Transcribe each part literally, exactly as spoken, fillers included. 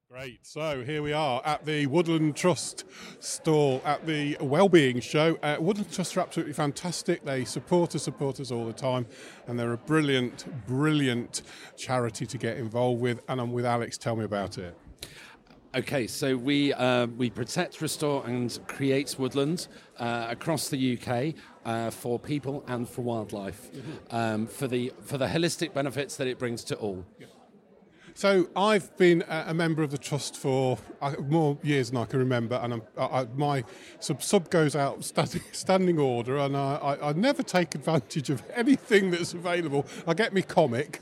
Great. So here we are at the Woodland Trust stall at the Wellbeing Show. Uh, Woodland Trust are absolutely fantastic. They support us, support us all the time, and they're a brilliant, brilliant charity to get involved with. And I'm with Alex. Tell me about it. Okay, so we uh, we protect, restore, and create woodland uh, across the U K uh, for people and for wildlife, mm-hmm. um, for the for the holistic benefits that it brings to all. Yeah. So I've been a member of the trust for more years than I can remember, and I'm, I, my sub, sub goes out standing, standing order, and I, I, I never take advantage of anything that's available. I get me comic,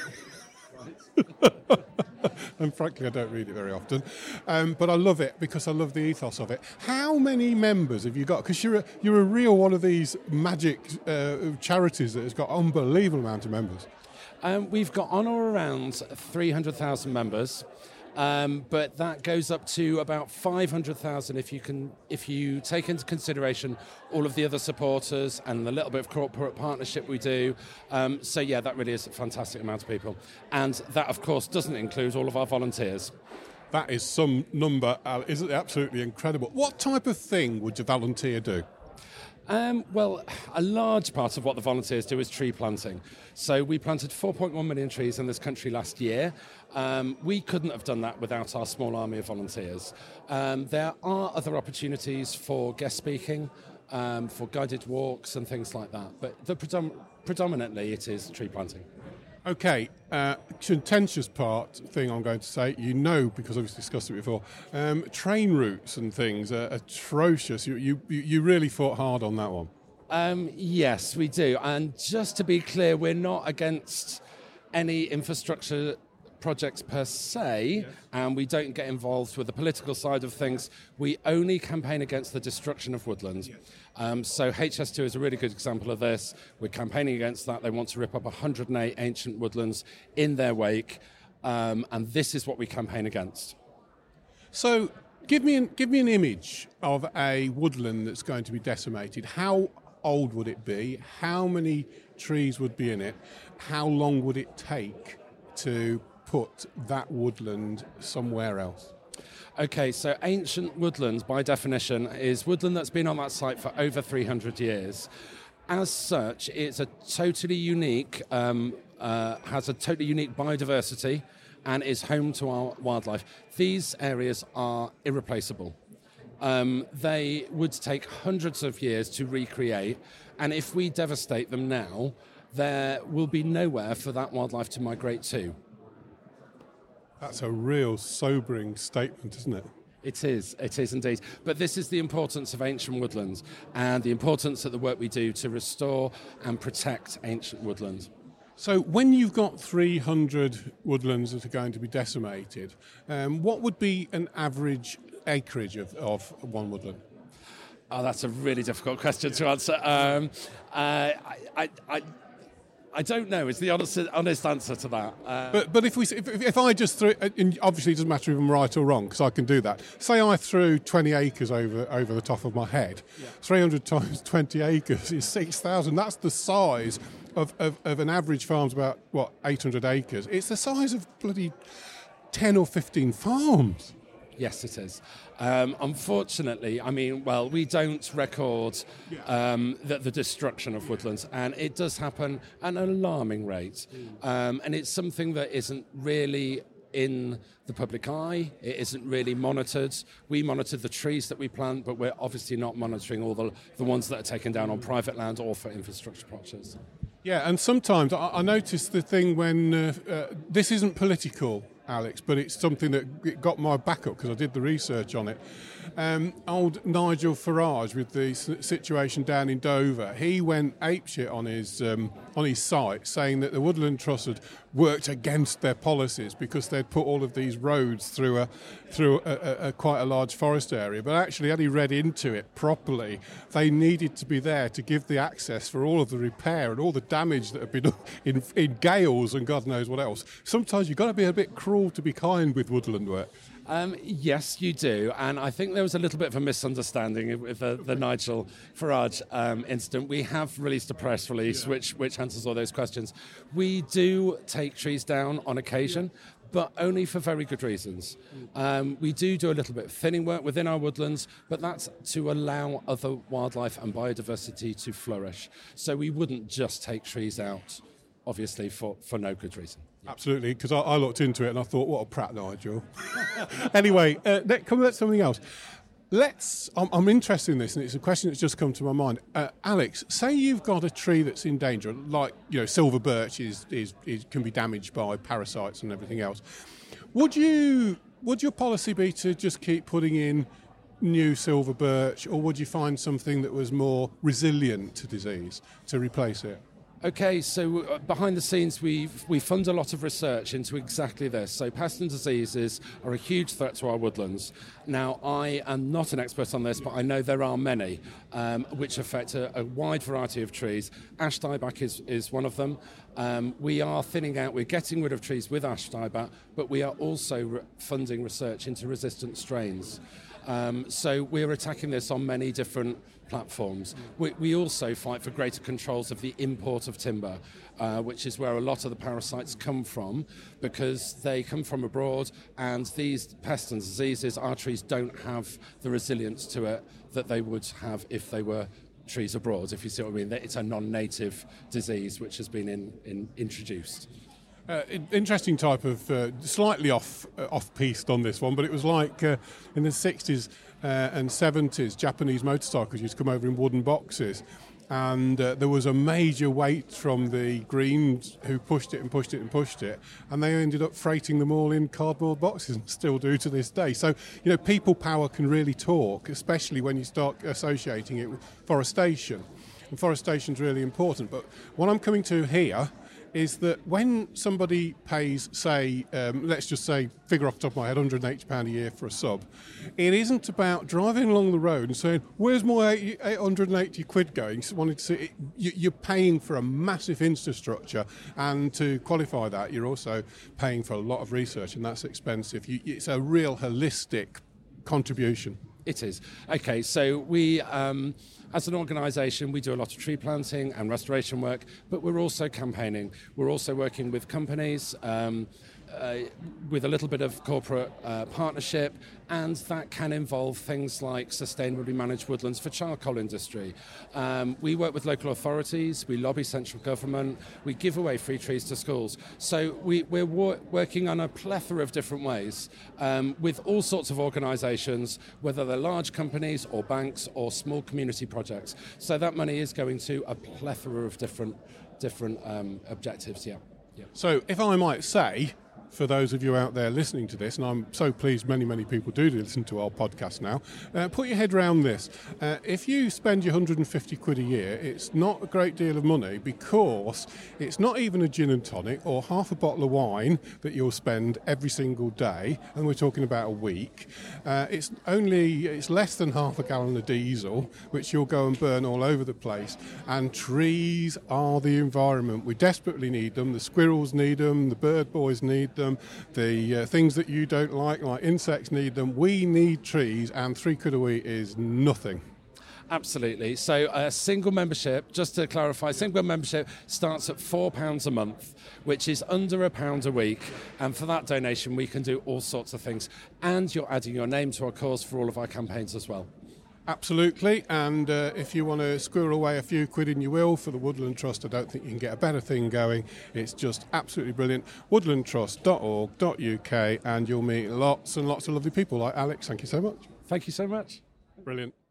and frankly I don't read it very often, um, but I love it because I love the ethos of it. How many members have you got? Because you're a, you're a real one of these magic uh, charities that has got an unbelievable amount of members. Um, we've got on or around three hundred thousand members, um, but that goes up to about five hundred thousand if you can, if you take into consideration all of the other supporters and the little bit of corporate partnership we do. Um, so yeah, that really is a fantastic amount of people, and that of course doesn't include all of our volunteers. That is some number, uh, isn't it? Absolutely incredible. What type of thing would a volunteer do? Um, well, a large part of what the volunteers do is tree planting. So we planted four point one million trees in this country last year. Um, we couldn't have done that without our small army of volunteers. Um, there are other opportunities for guest speaking, um, for guided walks and things like that. But the predom- predominantly it is tree planting. Okay, uh, contentious part thing I'm going to say, you know, because I've discussed it before, um, train routes and things are atrocious. You, you, you really fought hard on that one. Um, yes, we do. And just to be clear, we're not against any infrastructure projects per se, yes. And we don't get involved with the political side of things. We only campaign against the destruction of woodland. Yes. Um, so H S two is a really good example of this. We're campaigning against that. They want to rip up one hundred eight ancient woodlands in their wake, um, and this is what we campaign against. So give me an, give me an image of a woodland that's going to be decimated. How old would it be? How many trees would be in it? How long would it take to put that woodland somewhere else? Okay, so ancient woodland, by definition, is woodland that's been on that site for over three hundred years. As such, it's a totally unique, um, uh, has a totally unique biodiversity and is home to our wildlife. These areas are irreplaceable. Um, they would take hundreds of years to recreate, and if we devastate them now, there will be nowhere for that wildlife to migrate to. That's a real sobering statement, isn't it? It is, it is indeed. But this is the importance of ancient woodlands and the importance of the work we do to restore and protect ancient woodlands. So when you've got three hundred woodlands that are going to be decimated, um, what would be an average acreage of, of one woodland? Oh, that's a really difficult question to answer. Um, uh, I, I, I I don't know. Is the honest, honest answer to that? Uh, but but if we if, if I just threw, and obviously it doesn't matter if I'm right or wrong because I can do that. Say I threw twenty acres over over the top of my head. Yeah. three hundred times twenty acres is six thousand. That's the size of, of, of an average farm's about what eight hundred acres. It's the size of bloody ten or fifteen farms. Yes, it is. Um, unfortunately, I mean, well, we don't record um, the, the destruction of woodlands, and it does happen at an alarming rate. Um, and it's something that isn't really in the public eye. It isn't really monitored. We monitor the trees that we plant, but we're obviously not monitoring all the, the ones that are taken down on private land or for infrastructure projects. Yeah, and sometimes I, I notice the thing when uh, uh, this isn't political, Alex, but it's something that got my back up because I did the research on it. Um, old Nigel Farage with the situation down in Dover, he went apeshit on his um, on his site, saying that the Woodland Trust had worked against their policies because they'd put all of these roads through a through a, a, a quite a large forest area. But actually, had he read into it properly, they needed to be there to give the access for all of the repair and all the damage that had been done in, in gales and God knows what else. Sometimes you've got to be a bit cruel to be kind with woodland work. Um, yes, you do, and I think there was a little bit of a misunderstanding with the, the Nigel Farage um, incident. We have released a press release yeah. which which answers all those questions. We do take trees down on occasion, but only for very good reasons. Um, we do do a little bit of thinning work within our woodlands, but that's to allow other wildlife and biodiversity to flourish. So we wouldn't just take trees out, obviously, for, for no good reason. Absolutely, because I, I looked into it and I thought, what a prat, Nigel. Anyway, uh, let, come at something else. Let's. I'm, I'm interested in this, and it's a question that's just come to my mind. Uh, Alex, say you've got a tree that's in danger, like you know, silver birch is, is, is can be damaged by parasites and everything else. Would you? Would your policy be to just keep putting in new silver birch, or would you find something that was more resilient to disease to replace it? Okay, so uh, behind the scenes, we we fund a lot of research into exactly this. So pests and diseases are a huge threat to our woodlands. Now, I am not an expert on this, but I know there are many um, which affect a, a wide variety of trees. Ash dieback is, is one of them. Um, we are thinning out, we're getting rid of trees with ash dieback, but we are also re- funding research into resistant strains. Um, so we're attacking this on many different platforms. We, we also fight for greater controls of the import of timber, uh, which is where a lot of the parasites come from, because they come from abroad, and these pests and diseases, our trees don't have the resilience to it that they would have if they were trees abroad, if you see what I mean. It's a non-native disease which has been in, in, introduced. Uh, interesting type of, uh, slightly off uh, off-piste on this one, but it was like uh, in the sixties uh, and seventies, Japanese motorcycles used to come over in wooden boxes, and uh, there was a major weight from the Greens who pushed it and pushed it and pushed it, and they ended up freighting them all in cardboard boxes, and still do to this day. So, you know, people power can really talk, especially when you start associating it with forestation. And forestation's really important, but what I'm coming to here is that when somebody pays, say, um, let's just say, figure off the top of my head, one hundred eighty pounds a year for a sub, it isn't about driving along the road and saying, where's my eight hundred eighty quid going? So wanted to see it, you, you're paying for a massive infrastructure, and to qualify that, you're also paying for a lot of research, and that's expensive. You, it's a real holistic contribution. It is. Okay, so we, um, as an organisation, we do a lot of tree planting and restoration work, but we're also campaigning. We're also working with companies, um, uh, with a little bit of corporate uh, partnership, and that can involve things like sustainably managed woodlands for charcoal industry. Um, we work with local authorities, we lobby central government, we give away free trees to schools. So we, we're wor- working on a plethora of different ways um, with all sorts of organisations, whether they're large companies or banks or small community projects. So that money is going to a plethora of different different um, objectives, yeah. yeah. So if I might say, for those of you out there listening to this, and I'm so pleased many, many people do listen to our podcast now, uh, put your head around this. Uh, if you spend your one hundred fifty quid a year, it's not a great deal of money, because it's not even a gin and tonic or half a bottle of wine that you'll spend every single day, and we're talking about a week. Uh, it's only, it's less than half a gallon of diesel, which you'll go and burn all over the place. And trees are the environment. We desperately need them. The squirrels need them. The bird boys need them. The uh, things that you don't like, like insects, need them. We need trees, and three quid a week is nothing. Absolutely. So a single membership, just to clarify, single membership starts at four pounds a month, which is under a pound a week. And for that donation, we can do all sorts of things. And you're adding your name to our cause for all of our campaigns as well. Absolutely, and uh, if you want to squirrel away a few quid in your will for the Woodland Trust, I don't think you can get a better thing going. It's just absolutely brilliant. woodland trust dot org dot U K, and you'll meet lots and lots of lovely people like Alex. Thank you so much. Thank you so much. Brilliant.